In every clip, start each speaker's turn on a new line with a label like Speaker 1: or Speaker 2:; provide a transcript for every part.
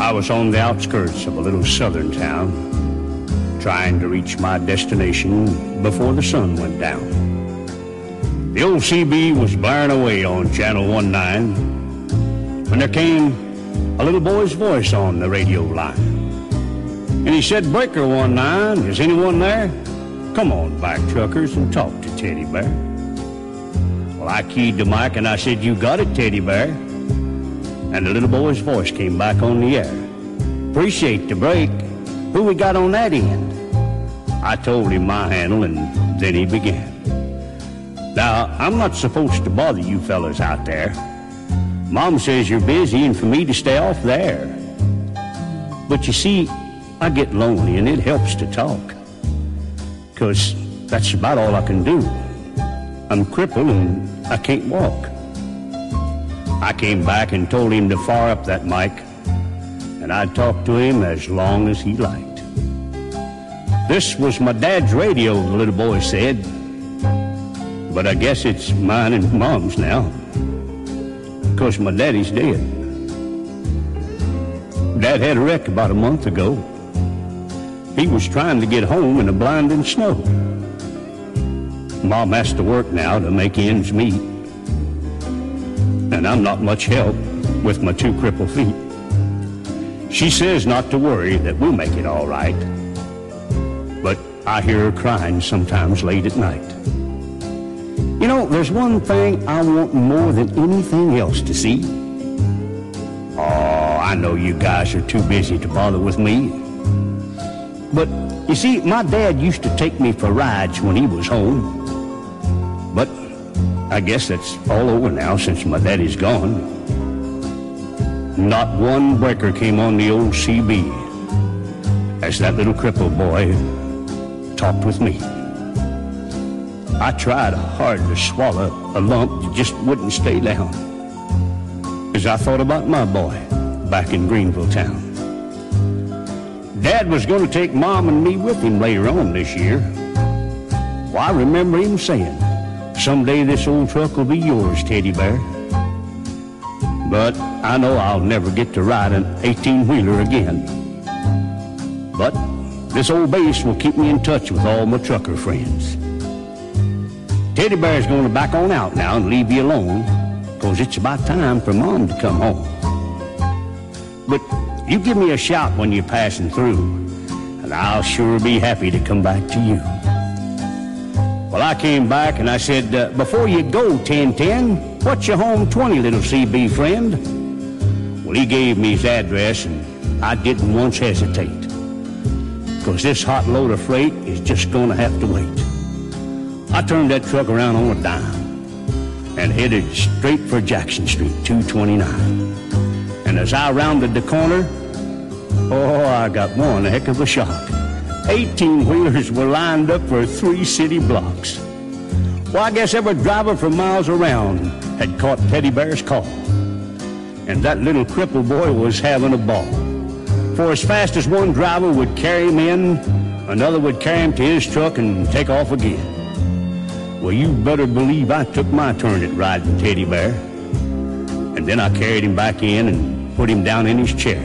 Speaker 1: I was on the outskirts of a little southern town, trying to reach my destination before the sun went down. The old CB was blaring away on Channel 19 when there came a little boy's voice on the radio line. And he said, "Breaker 19, is anyone there? Come on back, truckers, and talk to Teddy Bear." Well, I keyed the mic and I said, "You got it, Teddy Bear." And the little boy's voice came back on the air. "Appreciate the break. Who we got on that end?" I told him my handle, and then he began. "Now, I'm not supposed to bother you fellas out there. Mom says you're busy and for me to stay off there. But you see, I get lonely and it helps to talk, 'cause that's about all I can do. I'm crippled and I can't walk." I came back and told him to fire up that mic, and I'd talk to him as long as he liked. "This was my dad's radio," the little boy said, "but I guess it's mine and Mom's now, 'cause my daddy's dead. Dad had a wreck about a month ago. He was trying to get home in the blinding snow. Mom has to work now to make ends meet, and I'm not much help with my 2 crippled feet. She says not to worry, that we'll make it all right, but I hear her crying sometimes late at night. You know, there's one thing I want more than anything else to see. Oh, I know you guys are too busy to bother with me, but you see, my dad used to take me for rides when he was home, but I guess that's all over now since my daddy's gone. Not one breaker came on the old CB as that little crippled boy talked with me. I tried hard to swallow a lump that just wouldn't stay down as I thought about my boy back in Greenville town. Dad was going to take Mom and me with him later on this year. Well, I remember him saying, "Someday this old truck will be yours, Teddy Bear." But I know I'll never get to ride an 18-wheeler again. But this old base will keep me in touch with all my trucker friends. Teddy Bear's going to back on out now and leave you alone, 'cause it's about time for Mom to come home. But you give me a shout when you're passing through, and I'll sure be happy to come back to you. Well, I came back and I said, "Before you go, 1010, what's your home 20, little CB friend?" Well, he gave me his address, and I didn't once hesitate, 'cause this hot load of freight is just going to have to wait. I turned that truck around on a dime and headed straight for Jackson Street, 229. And as I rounded the corner, oh, I got one heck of a shock. 18-wheelers were lined up for 3 city blocks. Well, I guess every driver for miles around had caught Teddy Bear's call. And that little crippled boy was having a ball. For as fast as one driver would carry him in, another would carry him to his truck and take off again. Well, you better believe I took my turn at riding Teddy Bear. And then I carried him back in and put him down in his chair.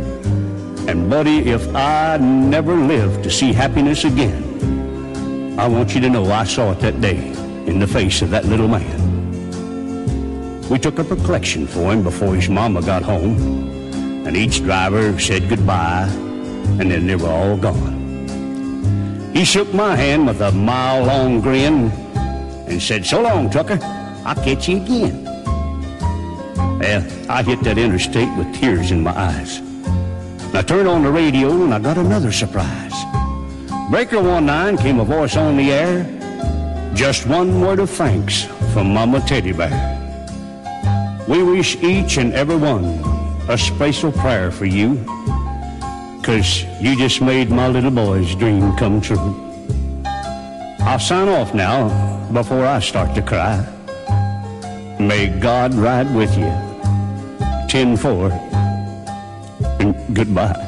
Speaker 1: And buddy, if I never live to see happiness again, I want you to know I saw it that day in the face of that little man. We took up a collection for him before his mama got home, and each driver said goodbye, and then they were all gone. He shook my hand with a mile-long grin and said, "So long, trucker, I'll catch you again." Well, I hit that interstate with tears in my eyes. I turned on the radio and I got another surprise. Breaker 19 came a voice on the air. "Just one word of thanks from Mama Teddy Bear. We wish each and every one a special prayer for you, 'cause you just made my little boy's dream come true." I'll sign off now before I start to cry. May God ride with you. 10-4, and goodbye.